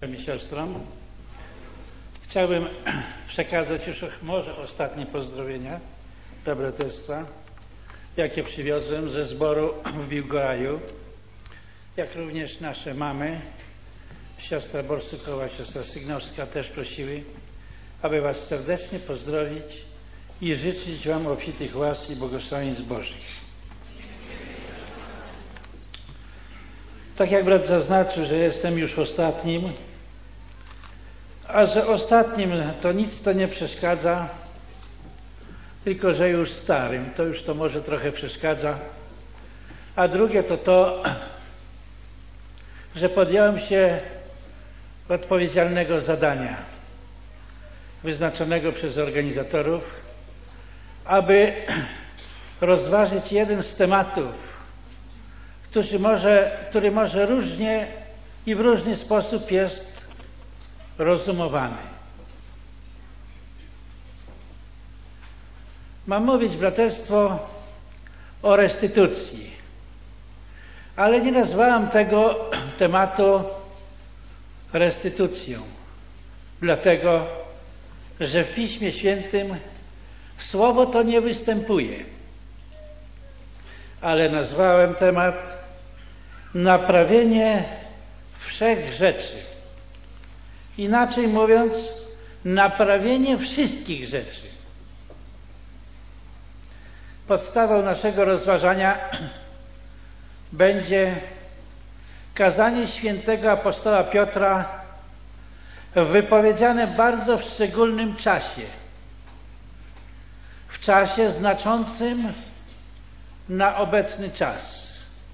I siostrom. Chciałbym przekazać już może ostatnie pozdrowienia dla braterstwa, jakie przywiozłem ze zboru w Biłgoraju, jak również nasze mamy, siostra Borsukowa, siostra Sygnowska też prosiły, aby was serdecznie pozdrowić i życzyć wam obfitych łask i błogosławieństw Bożych. Tak jak brat zaznaczył, że jestem już ostatnim, a że ostatnim to nic to nie przeszkadza, tylko że już starym, to już to może trochę przeszkadza. A drugie to, że podjąłem się odpowiedzialnego zadania wyznaczonego przez organizatorów, aby rozważyć jeden z tematów, który może różnie i w różny sposób jest rozumowany. Mam mówić, braterstwo, o restytucji, ale nie nazwałem tego tematu restytucją, dlatego że w Piśmie Świętym słowo to nie występuje, ale nazwałem temat naprawienie wszech rzeczy. Inaczej mówiąc, naprawienie wszystkich rzeczy. Podstawą naszego rozważania będzie kazanie świętego apostoła Piotra wypowiedziane bardzo w szczególnym czasie. W czasie znaczącym na obecny czas.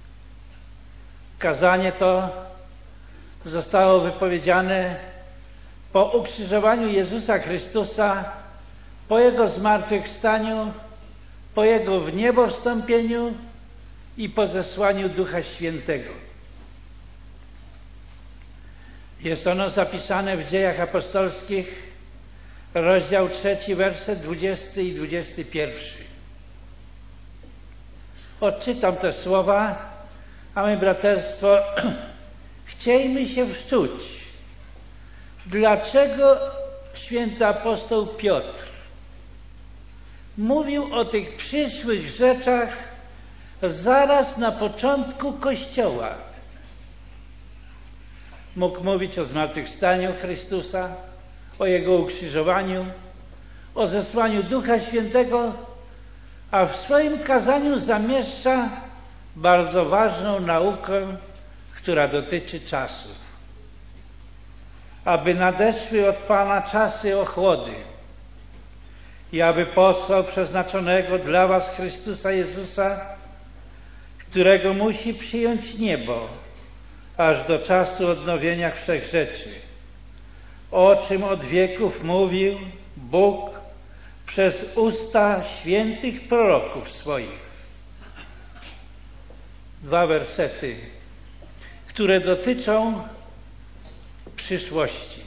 Kazanie to zostało wypowiedziane po ukrzyżowaniu Jezusa Chrystusa, po Jego zmartwychwstaniu, po Jego w niebo wstąpieniu i po zesłaniu Ducha Świętego. Jest ono zapisane w Dziejach Apostolskich, rozdział 3, werset 20 i 21. Odczytam te słowa, a my, braterstwo, chciejmy się wczuć, dlaczego święty apostoł Piotr mówił o tych przyszłych rzeczach zaraz na początku Kościoła. Mógł mówić o zmartwychwstaniu Chrystusa, o Jego ukrzyżowaniu, o zesłaniu Ducha Świętego, a w swoim kazaniu zamieszcza bardzo ważną naukę, która dotyczy czasów. Aby nadeszły od Pana czasy ochłody i aby posłał przeznaczonego dla was Chrystusa Jezusa, którego musi przyjąć niebo, aż do czasu odnowienia wszech rzeczy, o czym od wieków mówił Bóg przez usta świętych proroków swoich. 2 wersety, które dotyczą przyszłości.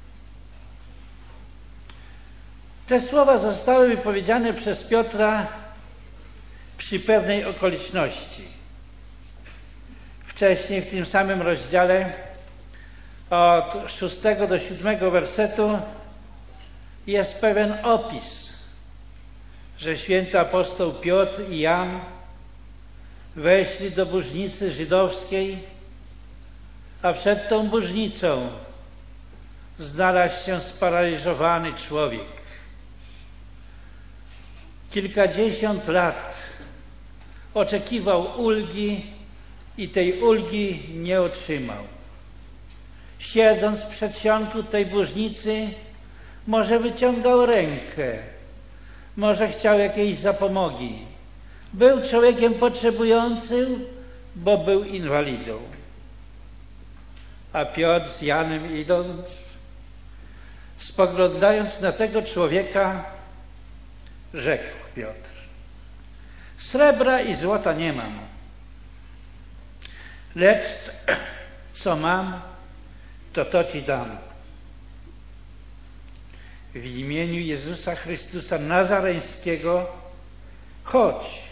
Te słowa zostały wypowiedziane przez Piotra przy pewnej okoliczności. Wcześniej w tym samym rozdziale od 6 do 7 wersetu jest pewien opis, że święty apostoł Piotr i Jan weszli do burznicy żydowskiej, a przed tą burznicą znalazł się sparaliżowany człowiek. Kilkadziesiąt lat oczekiwał ulgi i tej ulgi nie otrzymał. Siedząc w przedsionku tej burznicy, może wyciągał rękę, może chciał jakiejś zapomogi. Był człowiekiem potrzebującym, bo był inwalidą. A Piotr z Janem idąc, spoglądając na tego człowieka, rzekł Piotr: srebra i złota nie mam, lecz co mam, to ci dam. W imieniu Jezusa Chrystusa Nazareńskiego chodź.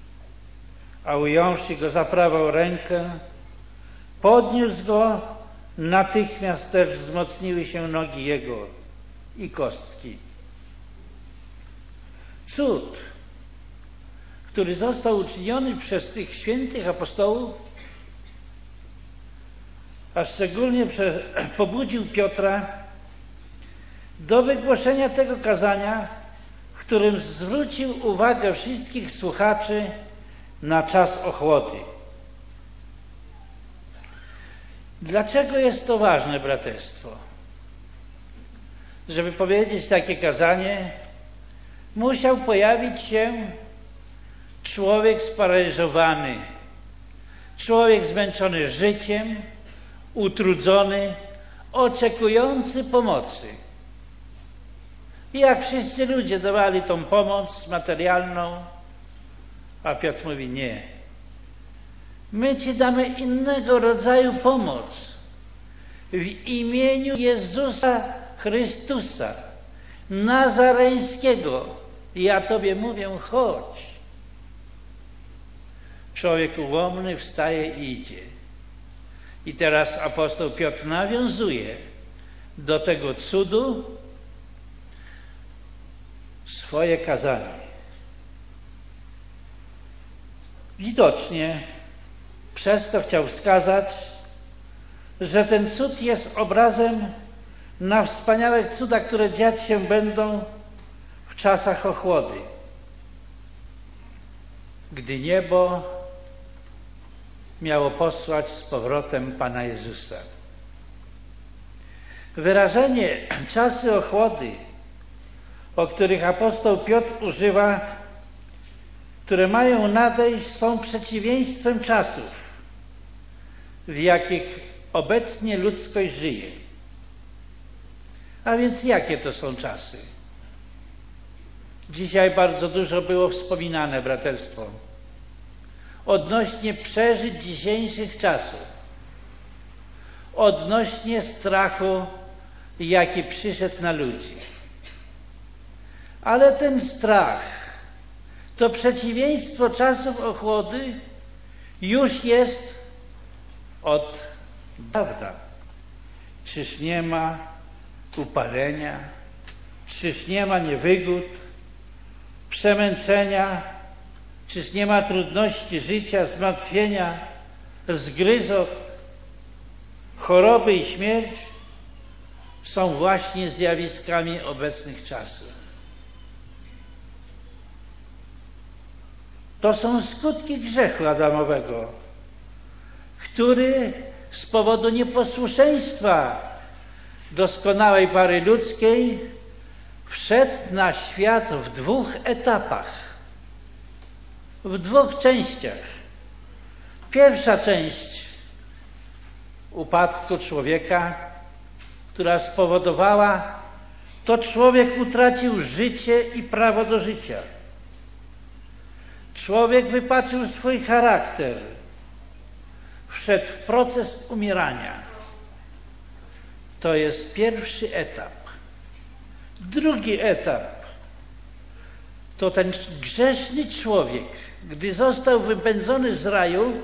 A ująwszy go za prawą rękę, podniósł go natychmiast też wzmocniły się nogi jego i kostki. Cud, który został uczyniony przez tych świętych apostołów, a szczególnie pobudził Piotra do wygłoszenia tego kazania, w którym zwrócił uwagę wszystkich słuchaczy na czas ochłody. Dlaczego jest to ważne, braterstwo? Żeby powiedzieć takie kazanie, musiał pojawić się człowiek sparaliżowany, człowiek zmęczony życiem, utrudzony, oczekujący pomocy. I jak wszyscy ludzie dawali tą pomoc materialną, a Piotr mówi: nie. My Ci damy innego rodzaju pomoc. W imieniu Jezusa Chrystusa, Nazareńskiego, ja Tobie mówię, chodź. Człowiek ułomny wstaje i idzie. I teraz apostoł Piotr nawiązuje do tego cudu swoje kazanie. Widocznie przez to chciał wskazać, że ten cud jest obrazem na wspaniałe cuda, które dziać się będą w czasach ochłody, gdy niebo miało posłać z powrotem Pana Jezusa. Wyrażenie czasy ochłody, o których apostoł Piotr używa, które mają nadejść, są przeciwieństwem czasów, w jakich obecnie ludzkość żyje. A więc jakie to są czasy? Dzisiaj bardzo dużo było wspominane, braterstwo, odnośnie przeżyć dzisiejszych czasów, odnośnie strachu, jaki przyszedł na ludzi. Ale ten strach, to przeciwieństwo czasów ochłody już jest od dawna. Czyż nie ma upalenia? Czyż nie ma niewygód, przemęczenia? Czyż nie ma trudności życia, zmartwienia, zgryzot, choroby i śmierć? Są właśnie zjawiskami obecnych czasów. To są skutki grzechu Adamowego, który z powodu nieposłuszeństwa doskonałej pary ludzkiej wszedł na świat w dwóch etapach, w dwóch częściach. Pierwsza część upadku człowieka, która spowodowała, to człowiek utracił życie i prawo do życia. Człowiek wypaczył swój charakter, wszedł w proces umierania. To jest pierwszy etap. Drugi etap to ten grzeszny człowiek, gdy został wypędzony z raju,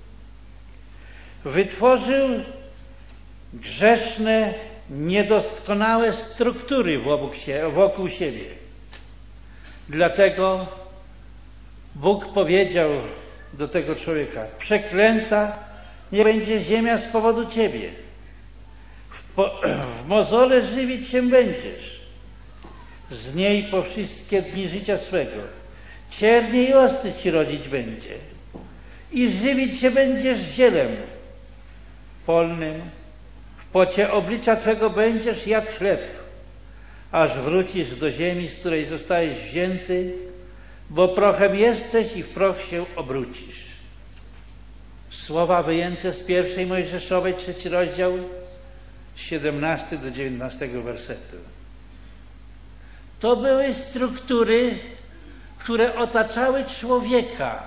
wytworzył grzeszne, niedoskonałe struktury wokół siebie. Dlatego Bóg powiedział do tego człowieka: przeklęta nie będzie ziemia z powodu ciebie. W mozole żywić się będziesz. Z niej po wszystkie dni życia swego. Ciernie i osty ci rodzić będzie. I żywić się będziesz zielem polnym. W pocie oblicza twego będziesz jadł chleb, aż wrócisz do ziemi, z której zostałeś wzięty, bo prochem jesteś i w proch się obrócisz. Słowa wyjęte z 1 Mojżeszowej, 3 rozdział, 17 do 19 wersetu. To były struktury, które otaczały człowieka.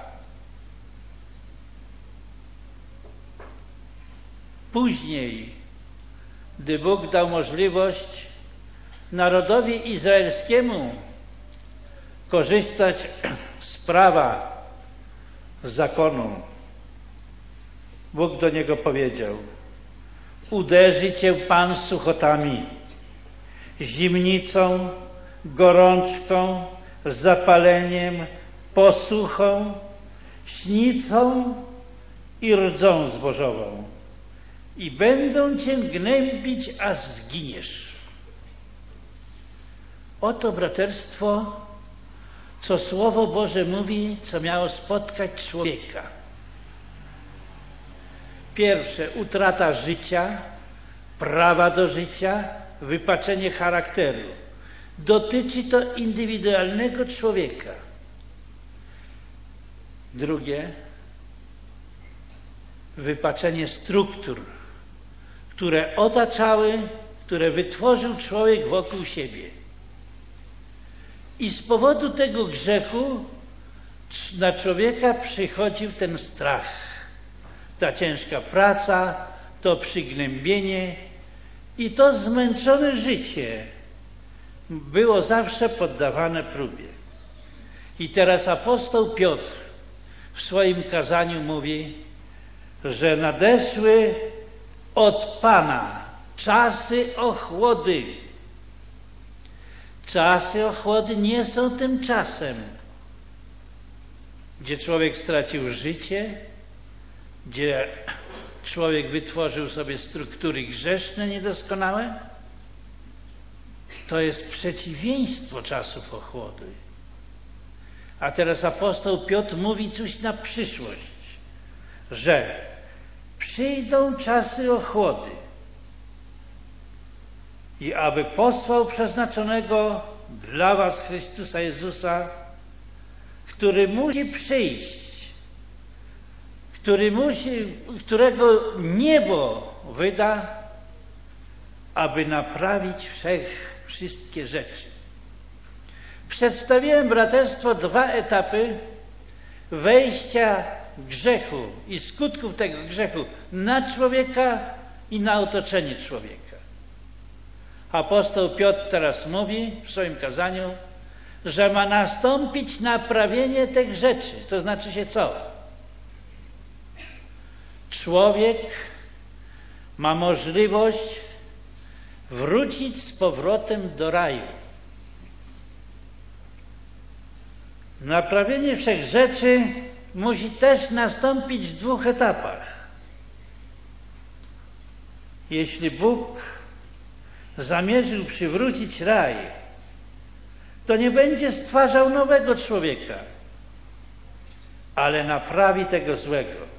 Później, gdy Bóg dał możliwość narodowi izraelskiemu korzystać z prawa, z zakonu, Bóg do niego powiedział: uderzy cię Pan suchotami, zimnicą, gorączką, zapaleniem, posuchą, śnicą i rdzą zbożową i będą cię gnębić, aż zginiesz. Oto, braterstwo, co Słowo Boże mówi, co miało spotkać człowieka. Pierwsze, utrata życia, prawa do życia, wypaczenie charakteru. Dotyczy to indywidualnego człowieka. Drugie, wypaczenie struktur, które otaczały, które wytworzył człowiek wokół siebie. I z powodu tego grzechu na człowieka przychodził ten strach, ta ciężka praca, to przygnębienie i to zmęczone życie było zawsze poddawane próbie. I teraz apostoł Piotr w swoim kazaniu mówi, że nadeszły od Pana czasy ochłody. Czasy ochłody nie są tym czasem, gdzie człowiek stracił życie, gdzie człowiek wytworzył sobie struktury grzeszne, niedoskonałe. To jest przeciwieństwo czasów ochłody. A teraz apostoł Piotr mówi coś na przyszłość, że przyjdą czasy ochłody i aby posłał przeznaczonego dla was Chrystusa Jezusa, który musi przyjść, którego niebo wyda, aby naprawić wszystkie rzeczy. Przedstawiłem, braterstwo, 2 etapy wejścia grzechu i skutków tego grzechu na człowieka i na otoczenie człowieka. Apostoł Piotr teraz mówi w swoim kazaniu, że ma nastąpić naprawienie tych rzeczy. To znaczy się co? Człowiek ma możliwość wrócić z powrotem do raju. Naprawienie wszech rzeczy musi też nastąpić w 2 etapach. Jeśli Bóg zamierzył przywrócić raj, to nie będzie stwarzał nowego człowieka, ale naprawi tego złego.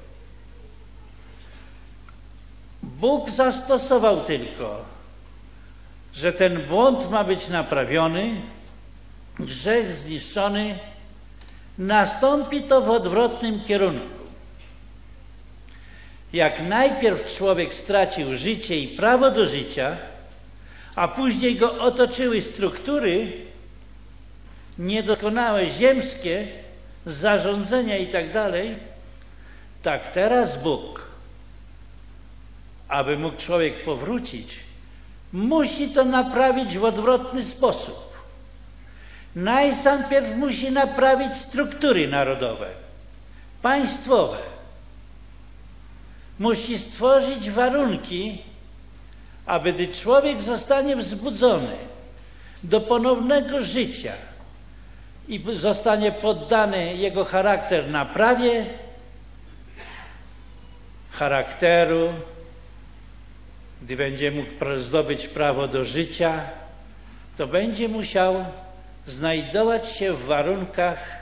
Bóg zastosował tylko, że ten błąd ma być naprawiony, grzech zniszczony, nastąpi to w odwrotnym kierunku. Jak najpierw człowiek stracił życie i prawo do życia, a później go otoczyły struktury niedoskonałe, ziemskie, zarządzenia i tak dalej, tak teraz Bóg, aby mógł człowiek powrócić, musi to naprawić w odwrotny sposób. Najpierw musi naprawić struktury narodowe, państwowe. Musi stworzyć warunki, aby gdy człowiek zostanie wzbudzony do ponownego życia i zostanie poddany jego charakter naprawie charakteru, gdy będzie mógł zdobyć prawo do życia, to będzie musiał znajdować się w warunkach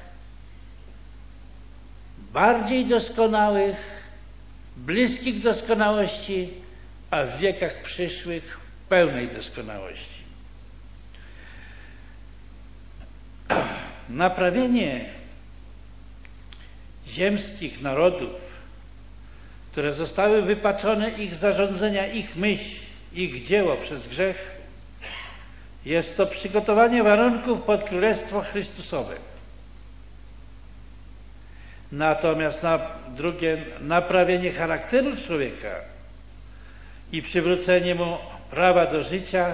bardziej doskonałych, bliskich doskonałości, a w wiekach przyszłych pełnej doskonałości. Naprawienie ziemskich narodów, które zostały wypaczone, ich zarządzenia, ich myśl, ich dzieło przez grzech, jest to przygotowanie warunków pod Królestwo Chrystusowe. Natomiast drugie, naprawienie charakteru człowieka i przywrócenie mu prawa do życia,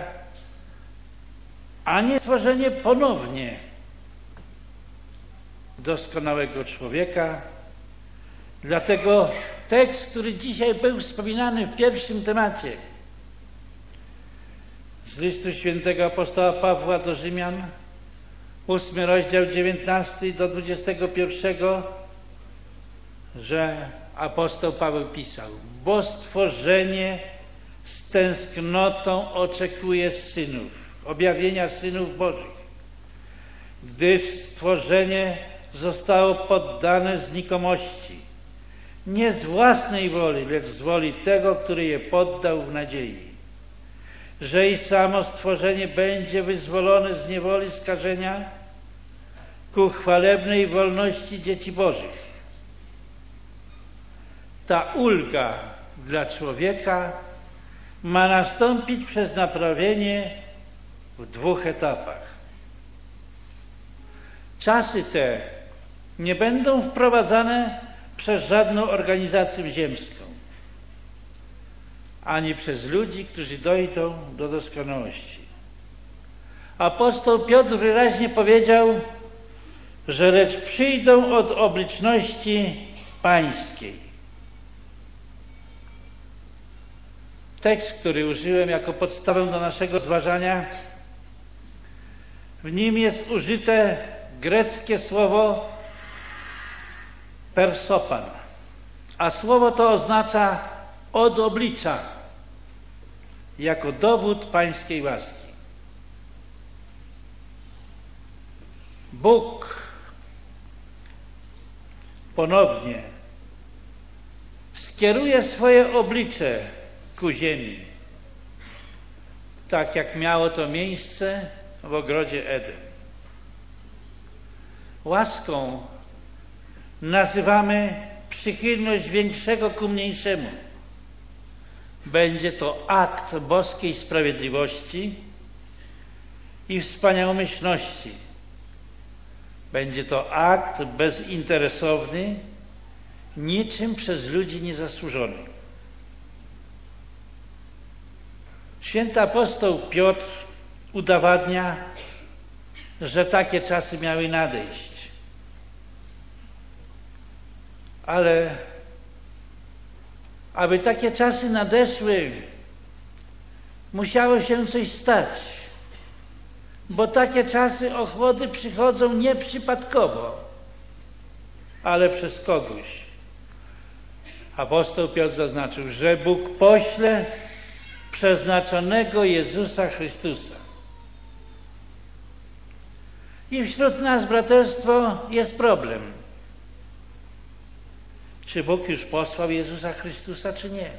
a nie stworzenie ponownie doskonałego człowieka. Dlatego tekst, który dzisiaj był wspominany w pierwszym temacie z listu świętego apostoła Pawła do Rzymian, 8 rozdział 19 do 21, że apostoł Paweł pisał: bo stworzenie z tęsknotą oczekuje synów, objawienia synów Bożych, gdyż stworzenie zostało poddane znikomości, nie z własnej woli, lecz z woli tego, który je poddał w nadziei, że i samo stworzenie będzie wyzwolone z niewoli skażenia ku chwalebnej wolności dzieci Bożych. Ta ulga dla człowieka ma nastąpić przez naprawienie w 2 etapach. Czasy te nie będą wprowadzane przez żadną organizację ziemską, ani przez ludzi, którzy dojdą do doskonałości. Apostoł Piotr wyraźnie powiedział, że lecz przyjdą od obliczości pańskiej. Tekst, który użyłem jako podstawę do naszego rozważania, w nim jest użyte greckie słowo persopan, a słowo to oznacza od oblicza, jako dowód pańskiej łaski. Bóg ponownie skieruje swoje oblicze ku ziemi, tak jak miało to miejsce w ogrodzie Eden. Łaską nazywamy przychylność większego ku mniejszemu. Będzie to akt boskiej sprawiedliwości i wspaniałomyślności. Będzie to akt bezinteresowny, niczym przez ludzi niezasłużony. Święty apostoł Piotr udowadnia, że takie czasy miały nadejść. Ale aby takie czasy nadeszły, musiało się coś stać, bo takie czasy ochłody przychodzą nie przypadkowo, ale przez kogoś. Apostoł Piotr zaznaczył, że Bóg pośle przeznaczonego Jezusa Chrystusa. I wśród nas, braterstwo, jest problem. Czy Bóg już posłał Jezusa Chrystusa, czy nie?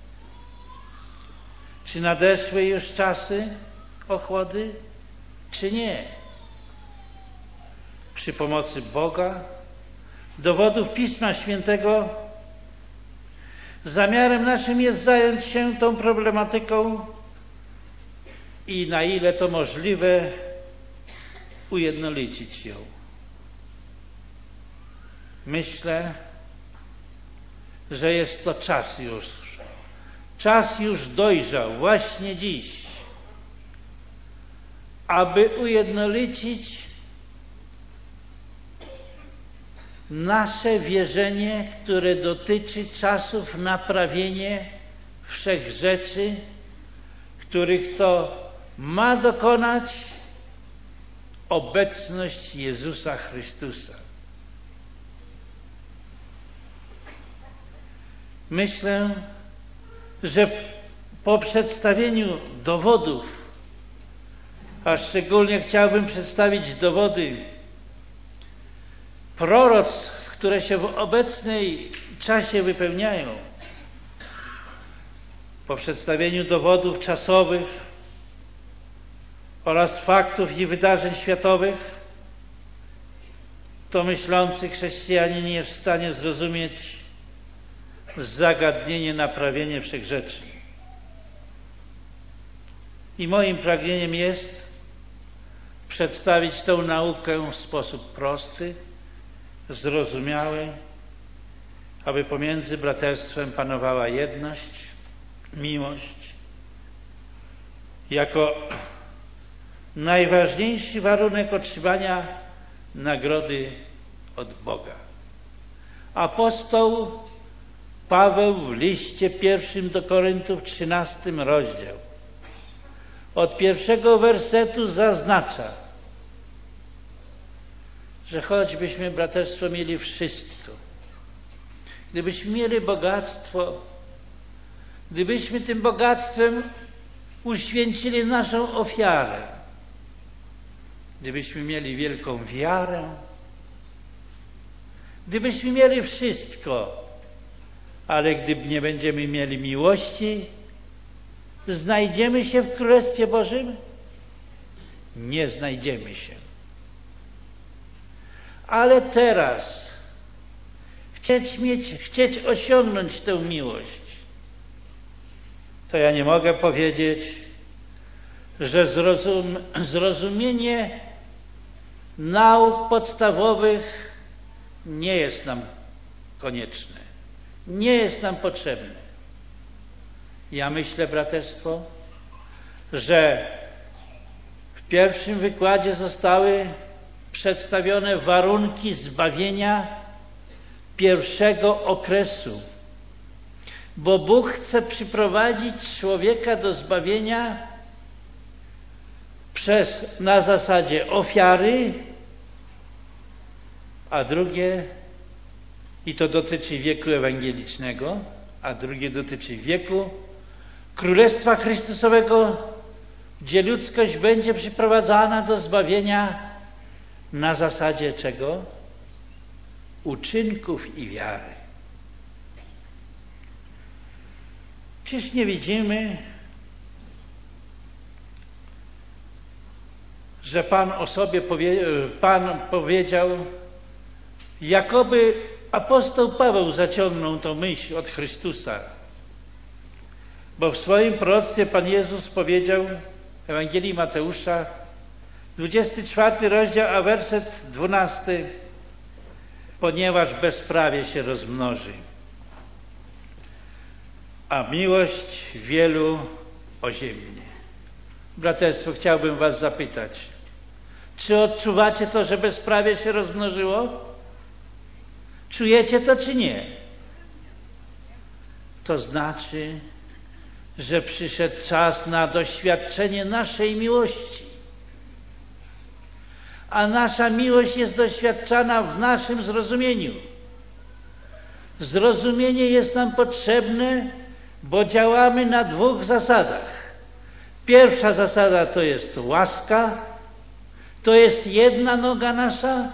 Czy nadeszły już czasy ochłody, czy nie? Przy pomocy Boga, dowodów Pisma Świętego, zamiarem naszym jest zająć się tą problematyką i na ile to możliwe ujednolicić ją. Myślę, że jest to czas już. Czas już dojrzał właśnie dziś, aby ujednolicić nasze wierzenie, które dotyczy czasów naprawienia wszech rzeczy, których to ma dokonać obecność Jezusa Chrystusa. Myślę, że po przedstawieniu dowodów, a szczególnie chciałbym przedstawić dowody proroctw, które się w obecnym czasie wypełniają, po przedstawieniu dowodów czasowych oraz faktów i wydarzeń światowych, to myślący chrześcijanin nie jest w stanie zrozumieć zagadnienie naprawienia wszech rzeczy. I moim pragnieniem jest przedstawić tę naukę w sposób prosty, zrozumiały, aby pomiędzy braterstwem panowała jedność, miłość, jako najważniejszy warunek otrzymania nagrody od Boga. Apostoł Paweł w liście 1 do Koryntów, 13 rozdział, od 1 wersetu zaznacza, że choćbyśmy, braterstwo, mieli wszystko, gdybyśmy mieli bogactwo, gdybyśmy tym bogactwem uświęcili naszą ofiarę, gdybyśmy mieli wielką wiarę, gdybyśmy mieli wszystko, ale gdy nie będziemy mieli miłości, znajdziemy się w Królestwie Bożym? Nie znajdziemy się. Ale teraz chcieć osiągnąć tę miłość, to ja nie mogę powiedzieć, że zrozumienie nauk podstawowych nie jest nam konieczne, nie jest nam potrzebne. Ja myślę, braterstwo, że w pierwszym wykładzie zostały przedstawione warunki zbawienia pierwszego okresu, bo Bóg chce przyprowadzić człowieka do zbawienia na zasadzie ofiary, a drugie, i to dotyczy wieku ewangelicznego, a drugie dotyczy wieku Królestwa Chrystusowego, gdzie ludzkość będzie przyprowadzana do zbawienia na zasadzie czego? Uczynków i wiary. Czyż nie widzimy, że Pan o sobie powiedział, jakoby apostoł Paweł zaciągnął tą myśl od Chrystusa, bo w swoim proroctwie Pan Jezus powiedział w Ewangelii Mateusza, 24 rozdział, a werset 12, ponieważ bezprawie się rozmnoży, a miłość wielu oziębnie. Braterstwo, chciałbym was zapytać, czy odczuwacie to, że bezprawie się rozmnożyło? Czujecie to, czy nie? To znaczy, że przyszedł czas na doświadczenie naszej miłości. A nasza miłość jest doświadczana w naszym zrozumieniu. Zrozumienie jest nam potrzebne, bo działamy na dwóch zasadach. Pierwsza zasada to jest łaska, to jest jedna noga nasza,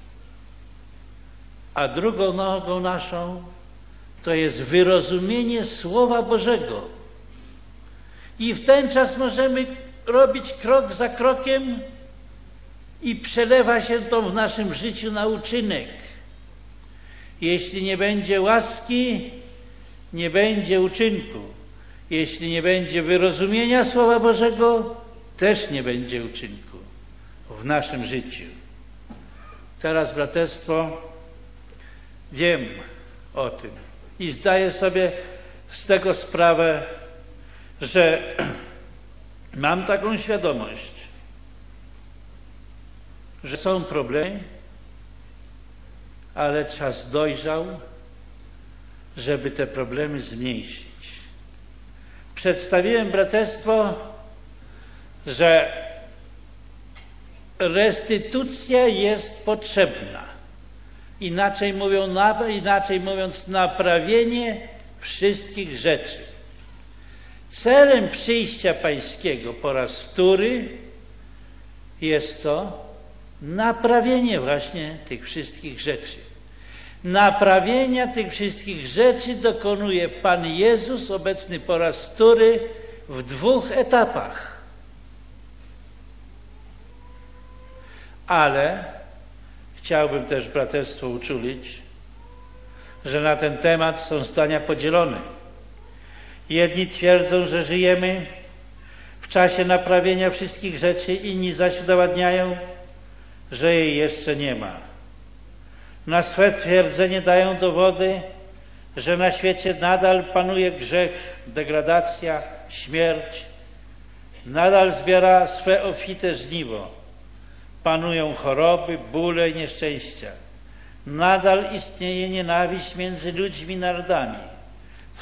a drugą nogą naszą to jest wyrozumienie Słowa Bożego. I w ten czas możemy robić krok za krokiem i przelewa się to w naszym życiu na uczynek. Jeśli nie będzie łaski, nie będzie uczynku. Jeśli nie będzie wyrozumienia Słowa Bożego, też nie będzie uczynku w naszym życiu. Teraz, braterstwo, wiem o tym i zdaję sobie z tego sprawę, że mam taką świadomość, że są problemy, ale czas dojrzał, żeby te problemy zmniejszyć. Przedstawiłem, braterstwo, że restytucja jest potrzebna. Inaczej mówiąc, naprawienie wszystkich rzeczy. Celem przyjścia Pańskiego po raz wtóry jest co? Naprawienie właśnie tych wszystkich rzeczy. Naprawienia tych wszystkich rzeczy dokonuje Pan Jezus, obecny po raz wtóry, w dwóch etapach. Ale chciałbym też braterstwo uczulić, że na ten temat są zdania podzielone. Jedni twierdzą, że żyjemy w czasie naprawienia wszystkich rzeczy, inni zaś udowadniają, że jej jeszcze nie ma. Na swe twierdzenie dają dowody, że na świecie nadal panuje grzech, degradacja, śmierć, nadal zbiera swe obfite żniwo, panują choroby, bóle i nieszczęścia, nadal istnieje nienawiść między ludźmi i narodami,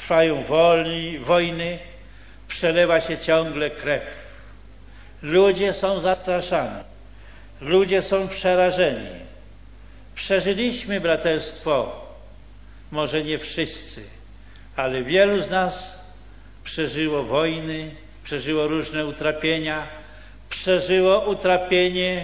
trwają wojny, przelewa się ciągle krew. Ludzie są zastraszani, ludzie są przerażeni. Przeżyliśmy braterstwo, może nie wszyscy, ale wielu z nas przeżyło wojny, przeżyło różne utrapienia, przeżyło utrapienie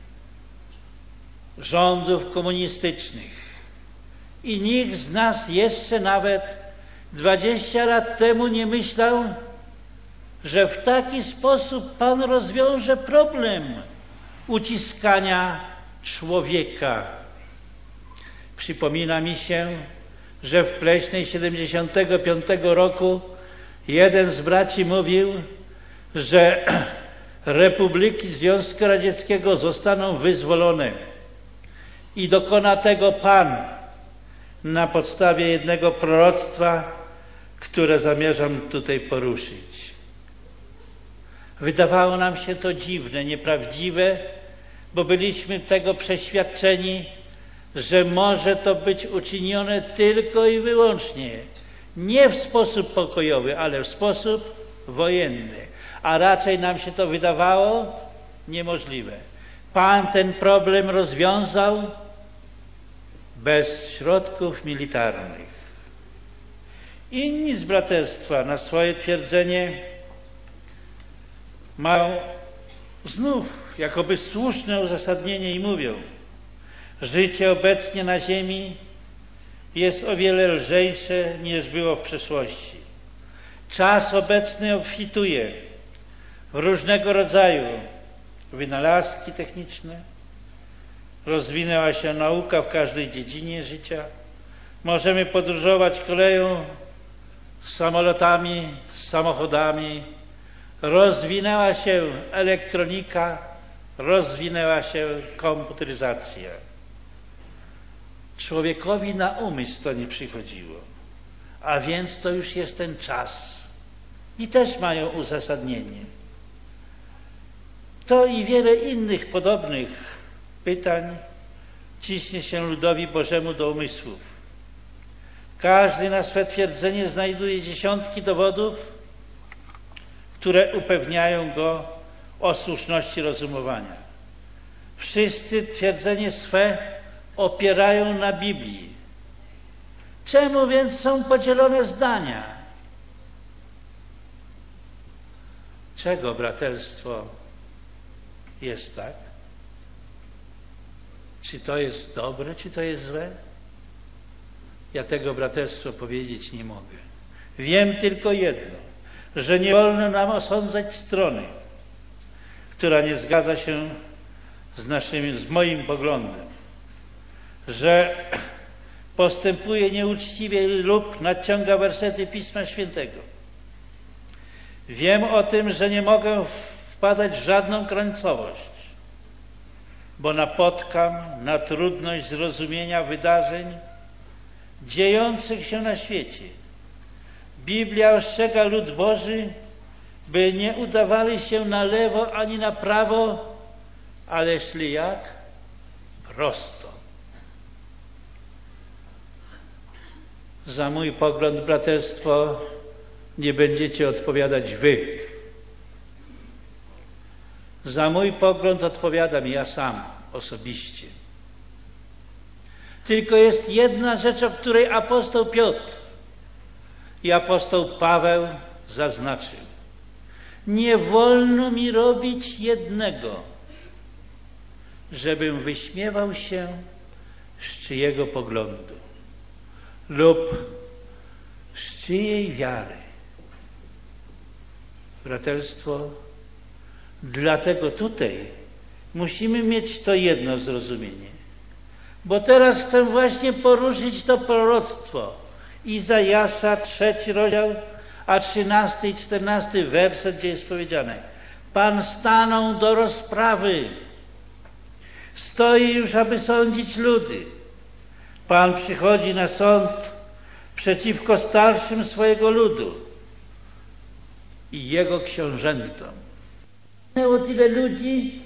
rządów komunistycznych. I nikt z nas jeszcze nawet 20 lat temu nie myślał, że w taki sposób Pan rozwiąże problem uciskania człowieka. Przypomina mi się, że w Pleśnej 75 roku jeden z braci mówił, że republiki Związku Radzieckiego zostaną wyzwolone i dokona tego Pan na podstawie jednego proroctwa, które zamierzam tutaj poruszyć. Wydawało nam się to dziwne, nieprawdziwe, bo byliśmy tego przeświadczeni, że może to być uczynione tylko i wyłącznie nie w sposób pokojowy, ale w sposób wojenny. A raczej nam się to wydawało niemożliwe. Pan ten problem rozwiązał bez środków militarnych. Inni z braterstwa na swoje twierdzenie mają znów jakoby słuszne uzasadnienie i mówią: życie obecnie na ziemi jest o wiele lżejsze niż było w przeszłości. Czas obecny obfituje w różnego rodzaju wynalazki techniczne, rozwinęła się nauka w każdej dziedzinie życia, możemy podróżować koleją, samolotami, samochodami, rozwinęła się elektronika, rozwinęła się komputeryzacja. Człowiekowi na umysł to nie przychodziło, a więc to już jest ten czas i też mają uzasadnienie. To i wiele innych podobnych pytań ciśnie się ludowi Bożemu do umysłów. Każdy na swe twierdzenie znajduje dziesiątki dowodów, które upewniają go o słuszności rozumowania. Wszyscy twierdzenie swe opierają na Biblii. Czemu więc są podzielone zdania? Czego braterstwo jest tak? Czy to jest dobre, czy to jest złe? Ja tego braterstwo powiedzieć nie mogę. Wiem tylko jedno, że nie wolno nam osądzać strony, która nie zgadza się z moim poglądem, że postępuje nieuczciwie lub nadciąga wersety Pisma Świętego. Wiem o tym, że nie mogę wpadać w żadną krańcowość, bo napotkam na trudność zrozumienia wydarzeń dziejących się na świecie. Biblia ostrzega lud Boży, by nie udawali się na lewo ani na prawo, ale szli jak? Prosto. Za mój pogląd, braterstwo, nie będziecie odpowiadać wy. Za mój pogląd odpowiadam ja sam, osobiście. Tylko jest jedna rzecz, o której apostoł Piotr i apostoł Paweł zaznaczył. Nie wolno mi robić jednego, żebym wyśmiewał się z czyjego poglądu lub z czyjej wiary. Braterstwo, dlatego tutaj musimy mieć to jedno zrozumienie. Bo teraz chcę właśnie poruszyć to proroctwo. Izajasza, 3 rozdział, a 13 i 14 werset, gdzie jest powiedziane: Pan stanął do rozprawy. Stoi już, aby sądzić ludy. Pan przychodzi na sąd przeciwko starszym swojego ludu i jego książętom. Było tyle ludzi,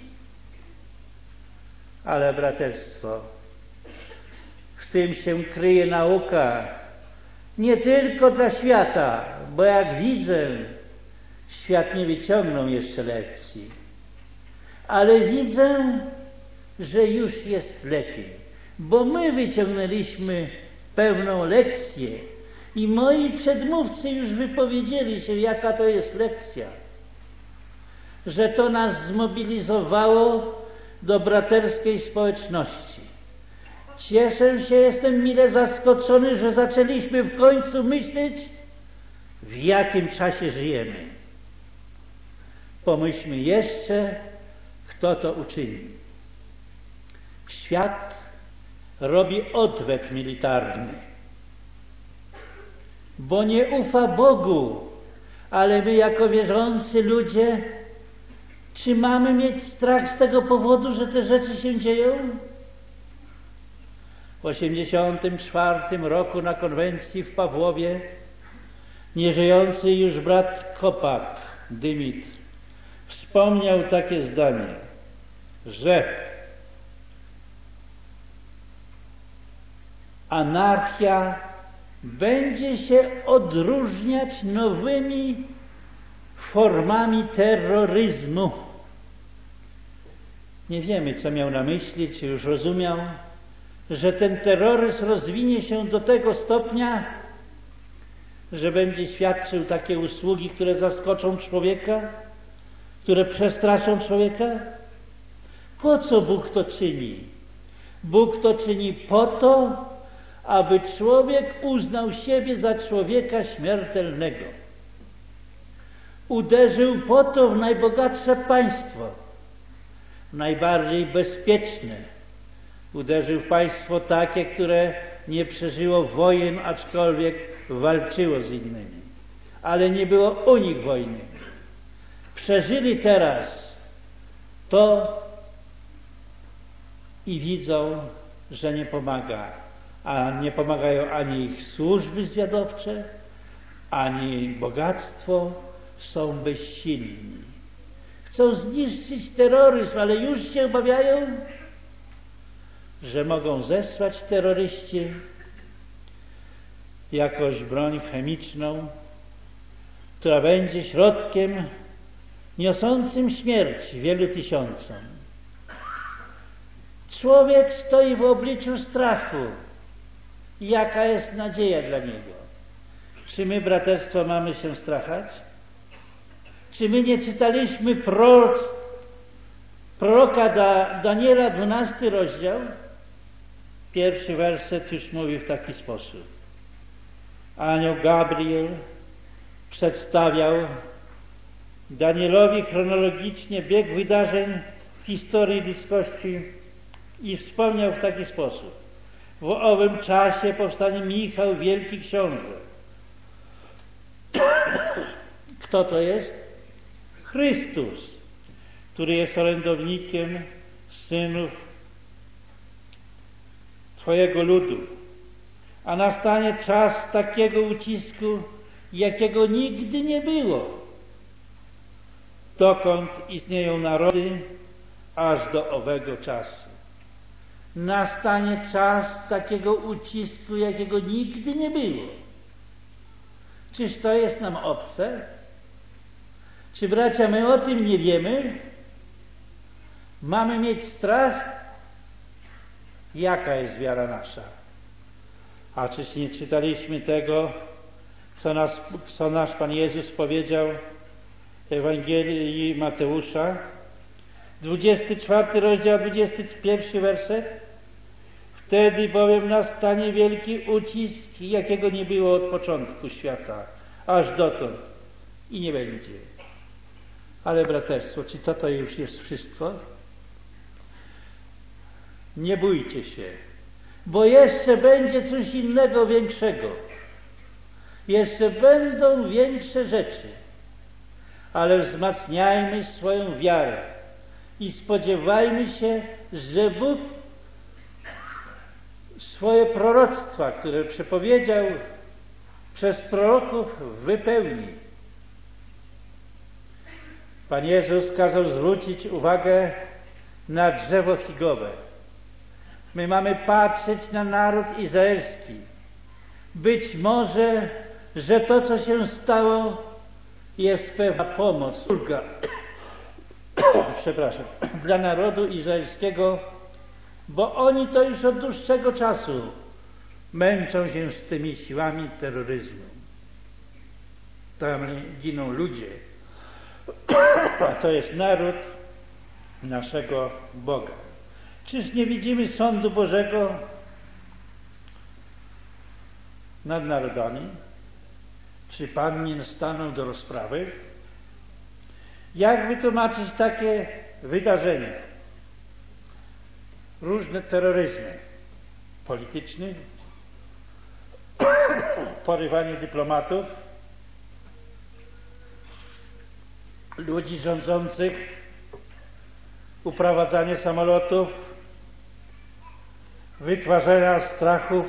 ale braterstwo, w tym się kryje nauka Nie tylko dla świata, bo jak widzę, świat nie wyciągnął jeszcze lekcji, ale widzę, że już jest lepiej, bo my wyciągnęliśmy pewną lekcję i moi przedmówcy już wypowiedzieli się, jaka to jest lekcja, że to nas zmobilizowało do braterskiej społeczności. Cieszę się, jestem mile zaskoczony, że zaczęliśmy w końcu myśleć, w jakim czasie żyjemy. Pomyślmy jeszcze, kto to uczyni. Świat robi odwet militarny, bo nie ufa Bogu, ale my jako wierzący ludzie, czy mamy mieć strach z tego powodu, że te rzeczy się dzieją? W 1984 roku na konwencji w Pawłowie nieżyjący już brat Kopak, Dymitr, wspomniał takie zdanie, że anarchia będzie się odróżniać nowymi formami terroryzmu. Nie wiemy, co miał na myśli, czy już rozumiał, że ten terroryzm rozwinie się do tego stopnia, że będzie świadczył takie usługi, które zaskoczą człowieka, które przestraszą człowieka? Po co Bóg to czyni? Bóg to czyni po to, aby człowiek uznał siebie za człowieka śmiertelnego. Uderzył po to w najbogatsze państwo, w najbardziej bezpieczne. Uderzył w państwo takie, które nie przeżyło wojen, aczkolwiek walczyło z innymi. Ale nie było u nich wojny. Przeżyli teraz to i widzą, że nie pomaga. A nie pomagają ani ich służby zwiadowcze, ani bogactwo, są bezsilni. Chcą zniszczyć terroryzm, ale już się obawiają, że mogą zesłać terroryści jakąś broń chemiczną, która będzie środkiem niosącym śmierć wielu tysiącom. Człowiek stoi w obliczu strachu. Jaka jest nadzieja dla niego? Czy my, braterstwo, mamy się strachać? Czy my nie czytaliśmy proroka Daniela, 12 rozdział? Pierwszy werset już mówi w taki sposób. Anioł Gabriel przedstawiał Danielowi chronologicznie bieg wydarzeń w historii ludzkości i wspomniał w taki sposób. W owym czasie powstanie Michał, wielki książę. Kto to jest? Chrystus, który jest orędownikiem synów Twojego ludu. A nastanie czas takiego ucisku, jakiego nigdy nie było, dokąd istnieją narody, aż do owego czasu. Nastanie czas takiego ucisku, jakiego nigdy nie było. Czyż to jest nam obce? Czy, bracia, my o tym nie wiemy? Mamy mieć strach? Jaka jest wiara nasza? A czyż nie czytaliśmy tego, co nasz Pan Jezus powiedział w Ewangelii Mateusza? 24 rozdział, 21 werset. Wtedy bowiem nastanie wielki ucisk, jakiego nie było od początku świata, aż dotąd i nie będzie. Ale braterstwo, czy to już jest wszystko? Nie bójcie się, bo jeszcze będzie coś innego, większego. Jeszcze będą większe rzeczy, ale wzmacniajmy swoją wiarę i spodziewajmy się, że Bóg swoje proroctwa, które przepowiedział przez proroków, wypełni. Pan Jezus kazał zwrócić uwagę na drzewo figowe. My mamy patrzeć na naród izraelski, Być może, że to, co się stało, jest pewna pomoc, ulga, przepraszam, dla narodu izraelskiego, bo oni to już od dłuższego czasu męczą się z tymi siłami terroryzmu. Tam giną ludzie, a to jest naród naszego Boga. Czyż nie widzimy sądu Bożego nad narodami? Czy Pan nie stanął do rozprawy? Jak wytłumaczyć takie wydarzenia? Różne terroryzmy polityczny, porywanie dyplomatów, ludzi rządzących, uprowadzanie samolotów, wytwarzania strachów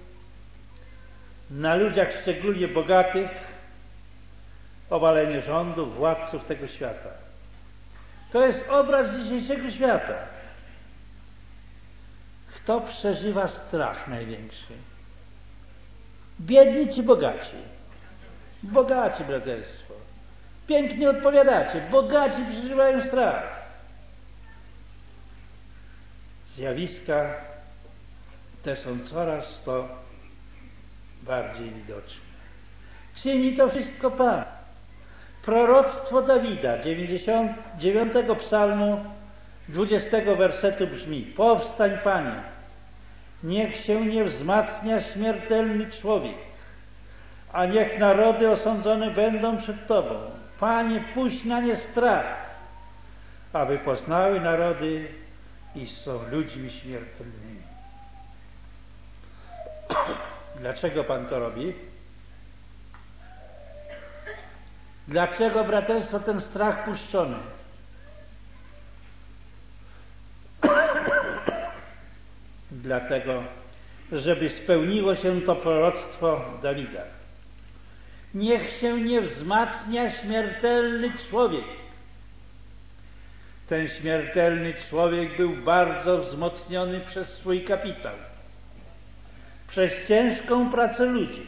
na ludziach szczególnie bogatych, obalenie rządów, władców tego świata. To jest obraz dzisiejszego świata. Kto przeżywa strach największy? Biedni czy bogaci? Bogaci, braterstwo. Pięknie odpowiadacie. Bogaci przeżywają strach. Zjawiska te są coraz to bardziej widoczne. Czyni to wszystko Pan. Proroctwo Dawida, 99 psalmu, 20 wersetu brzmi: powstań, Panie, niech się nie wzmacnia śmiertelny człowiek, a niech narody osądzone będą przed Tobą. Panie, puść na nie strach, aby poznały narody, iż są ludźmi śmiertelnymi. Dlaczego Pan to robi? Dlaczego, braterstwo, ten strach puszczony? Dlatego, żeby spełniło się to proroctwo Dawida. Niech się nie wzmacnia śmiertelny człowiek. Ten śmiertelny człowiek był bardzo wzmocniony przez swój kapitał, przez ciężką pracę ludzi.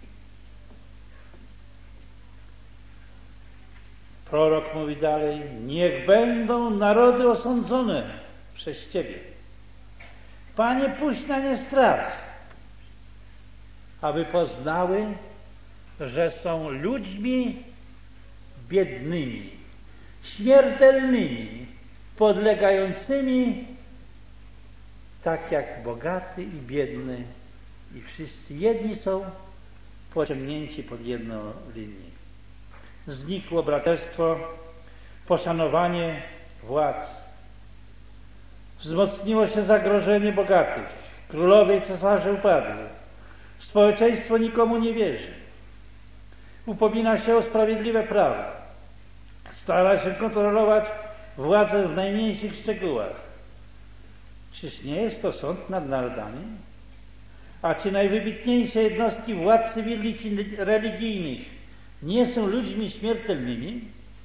Prorok mówi dalej: niech będą narody osądzone przez Ciebie. Panie, puść na nie strach, aby poznały, że są ludźmi biednymi, śmiertelnymi, podlegającymi tak jak bogaty i biedny, i wszyscy jedni są pociągnięci pod jedną linię. Znikło, braterstwo, poszanowanie władz. Wzmocniło się zagrożenie bogatych. Królowie i cesarze upadły. Społeczeństwo nikomu nie wierzy. Upomina się o sprawiedliwe prawo. Stara się kontrolować władzę w najmniejszych szczegółach. Czyż nie jest to sąd nad narodami? A czy najwybitniejsze jednostki władz cywilnych i religijnych nie są ludźmi śmiertelnymi?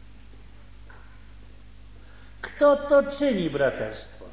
Kto to czyni, braterstwo?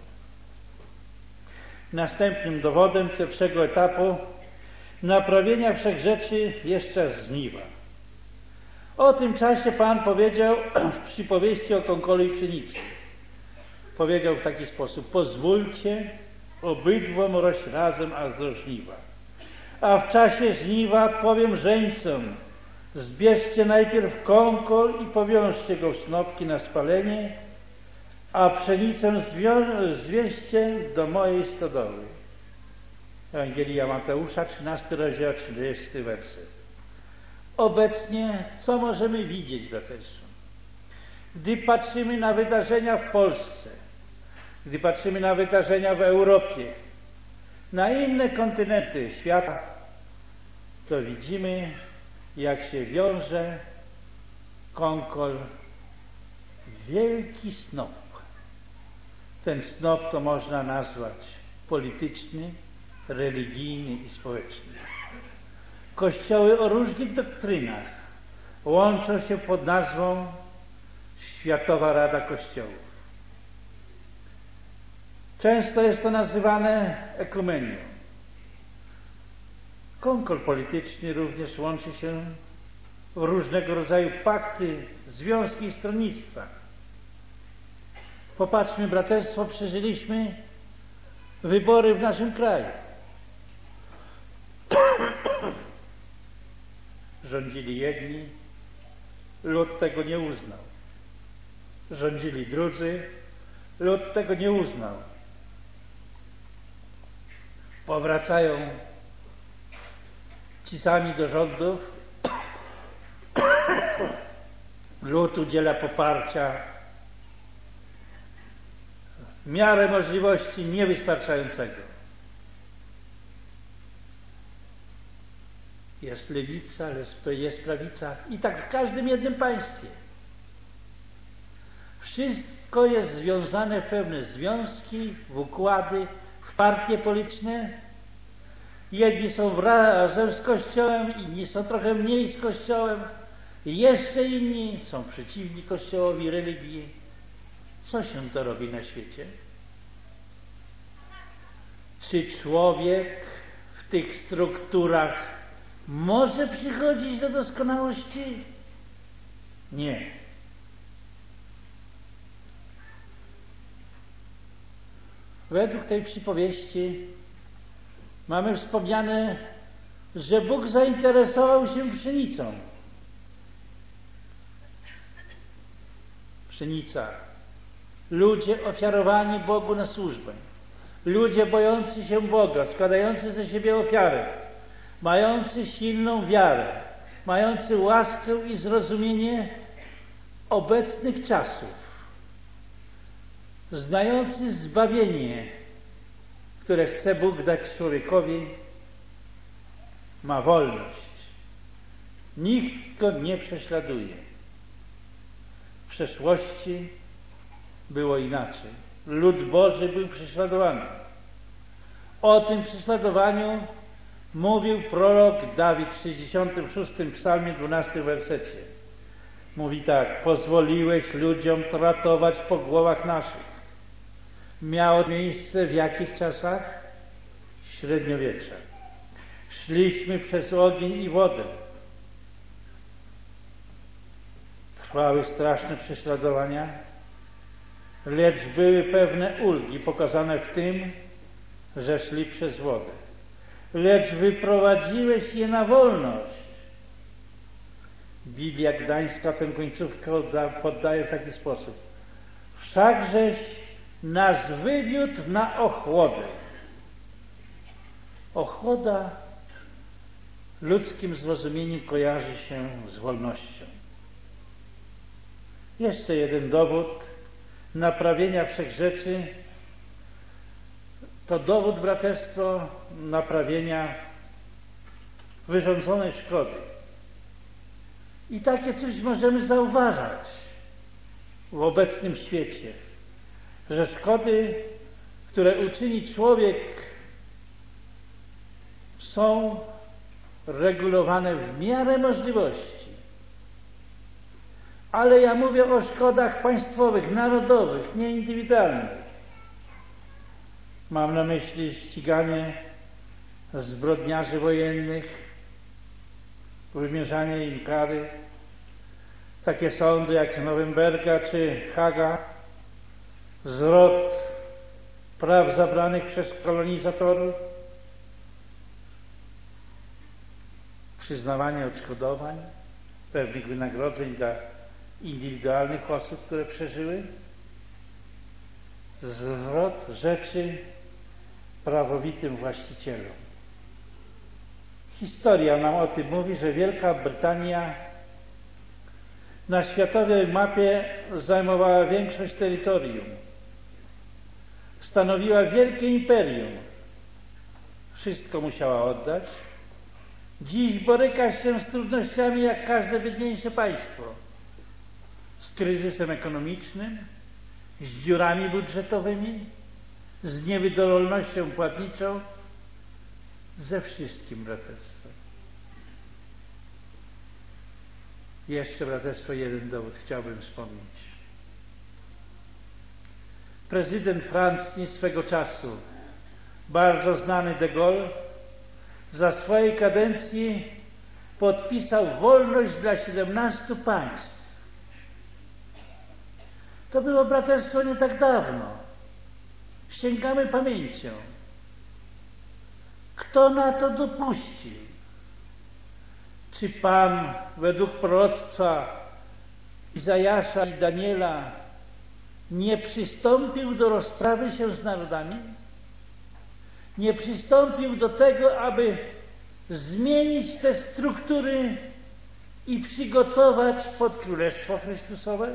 Następnym dowodem pierwszego etapu naprawienia wszech rzeczy jest czas żniwa. O tym czasie Pan powiedział w przypowieści o konkolu i pszenicy. Powiedział w taki sposób: pozwólcie obydwom rość razem aż do żniwa. A w czasie żniwa powiem żeńcom: zbierzcie najpierw konkol i powiążcie go w snopki na spalenie, a pszenicę zwieźcie do mojej stodoły. Ewangelia Mateusza, 13 rozdział, 30 werset. Obecnie co możemy widzieć, braterstwo? Gdy patrzymy na wydarzenia w Polsce, gdy patrzymy na wydarzenia w Europie, na inne kontynenty świata, to widzimy, jak się wiąże konkol w wielki snop. Ten snop to można nazwać polityczny, religijny i społeczny. Kościoły o różnych doktrynach łączą się pod nazwą Światowa Rada Kościołów. Często jest to nazywane ekumenią. Konkol polityczny również łączy się w różnego rodzaju pakty, związki i stronnictwa. Popatrzmy, braterstwo, przeżyliśmy wybory w naszym kraju. Rządzili jedni, lud tego nie uznał. Rządzili drudzy, lud tego nie uznał. Powracają ci sami do rządów, lud udziela poparcia w miarę możliwości niewystarczającego. Jest lewica, jest prawica i tak w każdym jednym państwie. Wszystko jest związane w pewne związki, w układy, w partie polityczne. Jedni są razem z Kościołem, inni są trochę mniej z Kościołem, jeszcze inni są przeciwni Kościołowi, religii. Co się to robi na świecie? Czy człowiek w tych strukturach może przychodzić do doskonałości? Nie. Według tej przypowieści mamy wspomniane, że Bóg zainteresował się pszenicą. Pszenica. Ludzie ofiarowani Bogu na służbę. Ludzie bojący się Boga, składający ze siebie ofiarę, mający silną wiarę, mający łaskę i zrozumienie obecnych czasów, znający zbawienie, które chce Bóg dać człowiekowi, ma wolność. Nikt go nie prześladuje. W przeszłości było inaczej. Lud Boży był prześladowany. O tym prześladowaniu mówił prorok Dawid w 66 psalmie 12 wersecie. Mówi tak: pozwoliłeś ludziom tratować po głowach naszych. Miało miejsce w jakich czasach? Średniowiecza. Szliśmy przez ogień i wodę. Trwały straszne prześladowania, lecz były pewne ulgi pokazane w tym, że szli przez wodę. Lecz wyprowadziłeś je na wolność. Biblia Gdańska tę końcówkę poddaje w taki sposób: wszakżeś nas wywiódł na ochłodę. Ochłoda w ludzkim zrozumieniu kojarzy się z wolnością. Jeszcze jeden dowód naprawienia wszechrzeczy to dowód, braterstwo, naprawienia wyrządzonej szkody. I takie coś możemy zauważać w obecnym świecie, że szkody, które uczyni człowiek, są regulowane w miarę możliwości. Ale ja mówię o szkodach państwowych, narodowych, nie indywidualnych. Mam na myśli ściganie zbrodniarzy wojennych, wymierzanie im kary. Takie sądy jak Norimberga czy Haga, zwrot praw zabranych przez kolonizatorów, przyznawanie odszkodowań, pewnych wynagrodzeń dla indywidualnych osób, które przeżyły, zwrot rzeczy prawowitym właścicielom. Historia nam o tym mówi, że Wielka Brytania na światowej mapie zajmowała większość terytorium. Stanowiła wielkie imperium. Wszystko musiała oddać. Dziś boryka się z trudnościami jak każde biedniejsze państwo. Z kryzysem ekonomicznym, z dziurami budżetowymi, z niewydolnością płatniczą, ze wszystkim, braterstwo. Jeszcze, braterstwo, jeden dowód chciałbym wspomnieć. Prezydent Francji swego czasu, bardzo znany de Gaulle, za swojej kadencji podpisał wolność dla 17 państw. To było braterstwo nie tak dawno. Sięgamy pamięcią. Kto na to dopuścił? Czy Pan według proroctwa Izajasza i Daniela nie przystąpił do rozprawy się z narodami? Nie przystąpił do tego, aby zmienić te struktury i przygotować pod Królestwo Chrystusowe?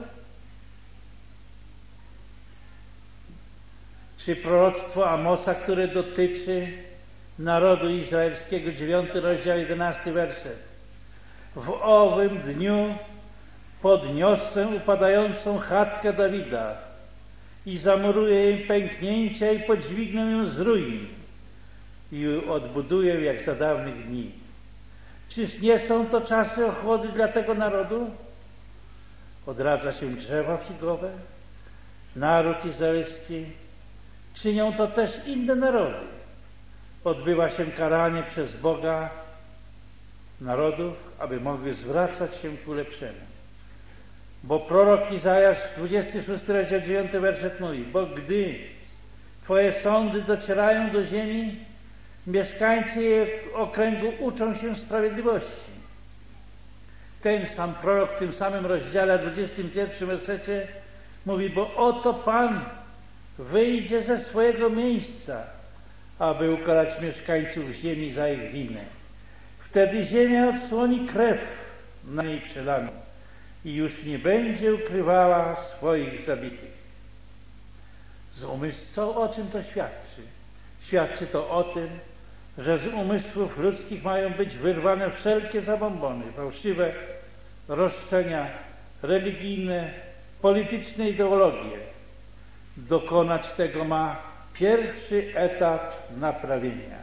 Czy proroctwo Amosa, które dotyczy narodu izraelskiego, 9 rozdział, 11 werset. W owym dniu podniosę upadającą chatkę Dawida i zamuruję jej pęknięcia i podźwignę ją z ruin i odbuduję jak za dawnych dni. Czyż nie są to czasy ochłody dla tego narodu? Odradza się drzewa figowe, naród izraelski, czynią to też inne narody. Odbywa się karanie przez Boga narodów, aby mogły zwracać się ku lepszemu. Bo prorok Izajasz, 26 rozdział 9 werset mówi: bo gdy Twoje sądy docierają do ziemi, mieszkańcy jej okręgu uczą się sprawiedliwości. Ten sam prorok w tym samym rozdziale, 21 wersecie mówi: bo oto Pan wyjdzie ze swojego miejsca, aby ukarać mieszkańców ziemi za ich winę. Wtedy ziemia odsłoni krew na niej przelaną i już nie będzie ukrywała swoich zabitych. O czym to świadczy? Świadczy to o tym, że z umysłów ludzkich mają być wyrwane wszelkie zabobony, fałszywe roszczenia religijne, polityczne ideologie. Dokonać tego ma pierwszy etap naprawienia.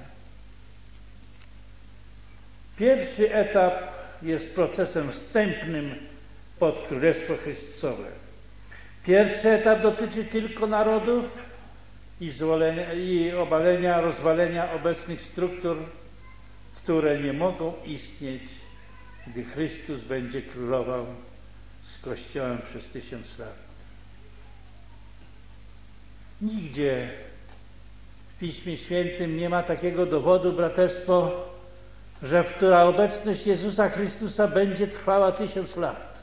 Pierwszy etap jest procesem wstępnym pod Królestwo Chrystusowe. Pierwszy etap dotyczy tylko narodów i obalenia, rozwalenia obecnych struktur, które nie mogą istnieć, gdy Chrystus będzie królował z Kościołem przez 1000 lat. Nigdzie w Piśmie Świętym nie ma takiego dowodu, braterstwo, że która obecność Jezusa Chrystusa będzie trwała 1000 lat.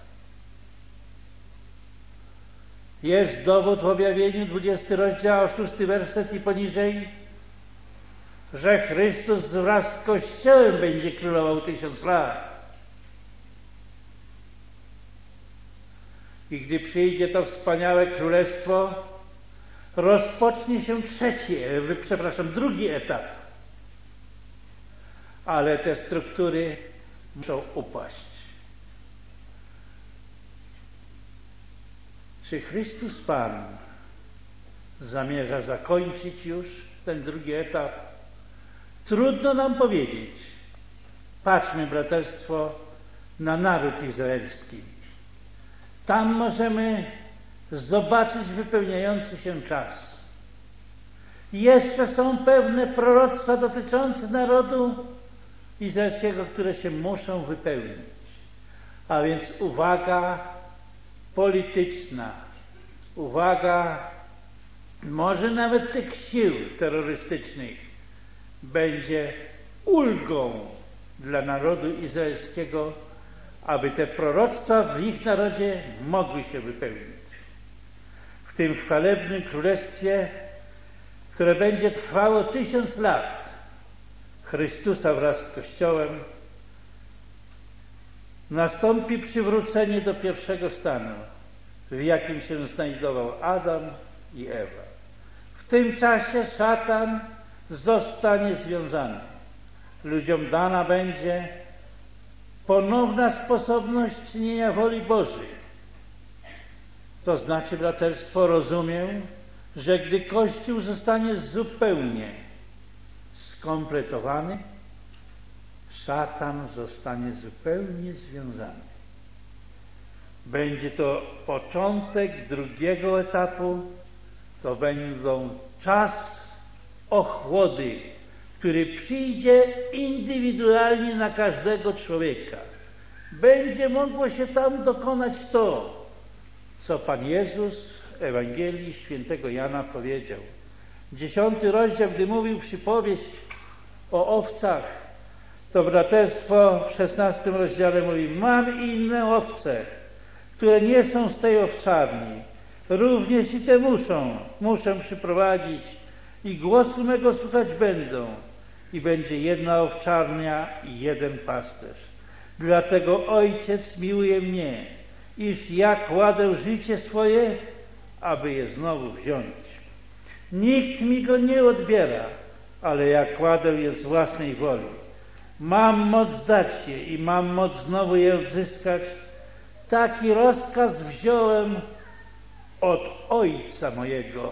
Jest dowód w Objawieniu, 20 rozdział, 6 werset i poniżej, że Chrystus wraz z Kościołem będzie królował 1000 lat. I gdy przyjdzie to wspaniałe królestwo, rozpocznie się drugi etap. Ale te struktury muszą upaść. Czy Chrystus Pan zamierza zakończyć już ten drugi etap? Trudno nam powiedzieć. Patrzmy, braterstwo, na naród izraelski. Tam możemy zobaczyć wypełniający się czas. Jeszcze są pewne proroctwa dotyczące narodu izraelskiego, które się muszą wypełnić. A więc uwaga polityczna, uwaga może nawet tych sił terrorystycznych będzie ulgą dla narodu izraelskiego, aby te proroctwa w ich narodzie mogły się wypełnić. W tym chwalebnym królestwie, które będzie trwało 1000 lat, Chrystusa wraz z Kościołem, nastąpi przywrócenie do pierwszego stanu, w jakim się znajdował Adam i Ewa. W tym czasie szatan zostanie związany. Ludziom dana będzie ponowna sposobność czynienia woli Bożej. To znaczy, braterstwo, rozumiem, że gdy Kościół zostanie zupełnie skompletowany, szatan zostanie zupełnie związany. Będzie to początek drugiego etapu, to będą czas ochłody, który przyjdzie indywidualnie na każdego człowieka. Będzie mogło się tam dokonać to, co Pan Jezus w Ewangelii Świętego Jana powiedział. 10 rozdział, gdy mówił przypowieść o owcach, to braterstwo w 16 rozdziale mówi: mam inne owce, które nie są z tej owczarni. Również i te muszę przyprowadzić i głosu mego słuchać będą. I będzie jedna owczarnia i jeden pasterz. Dlatego Ojciec miłuje mnie, iż ja kładę życie swoje, aby je znowu wziąć. Nikt mi go nie odbiera, ale ja kładę je z własnej woli. Mam moc dać je i mam moc znowu je odzyskać. Taki rozkaz wziąłem od Ojca mojego.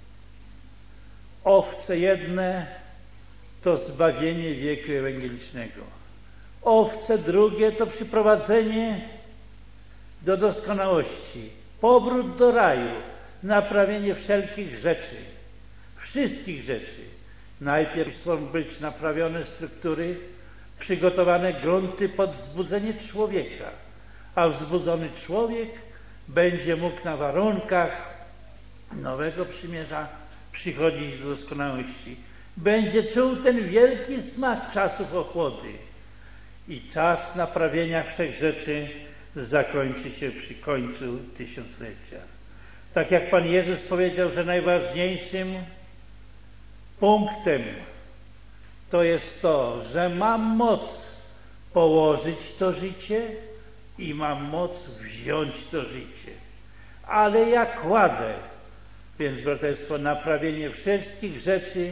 Owce jedne to zbawienie wieku ewangelicznego. Owce drugie to przyprowadzenie do doskonałości, powrót do raju, naprawienie wszelkich rzeczy, wszystkich rzeczy. Najpierw chcą być naprawione struktury, przygotowane grunty pod wzbudzenie człowieka, a wzbudzony człowiek będzie mógł na warunkach nowego przymierza przychodzić do doskonałości. Będzie czuł ten wielki smak czasów ochłody i czas naprawienia wszech rzeczy zakończy się przy końcu tysiąclecia. Tak jak Pan Jezus powiedział, że najważniejszym punktem to jest to, że mam moc położyć to życie i mam moc wziąć to życie. Ale ja kładę, więc braterstwo, naprawienie wszystkich rzeczy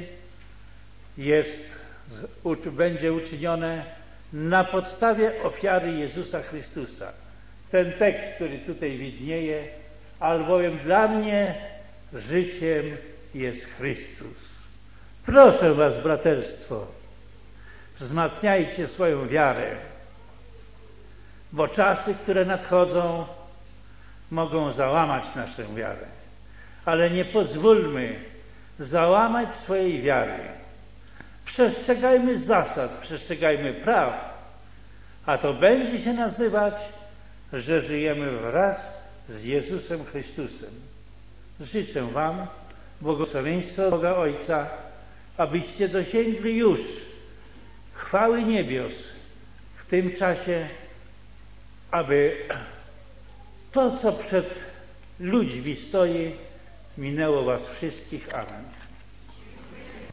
będzie uczynione na podstawie ofiary Jezusa Chrystusa. Ten tekst, który tutaj widnieje, albowiem dla mnie życiem jest Chrystus. Proszę was, braterstwo, wzmacniajcie swoją wiarę, bo czasy, które nadchodzą, mogą załamać naszą wiarę. Ale nie pozwólmy załamać swojej wiary. Przestrzegajmy zasad, przestrzegajmy praw, a to będzie się nazywać, że żyjemy wraz z Jezusem Chrystusem. Życzę wam błogosławieństwa Boga Ojca, abyście dosięgli już chwały niebios w tym czasie, aby to, co przed ludźmi stoi, minęło was wszystkich. Amen.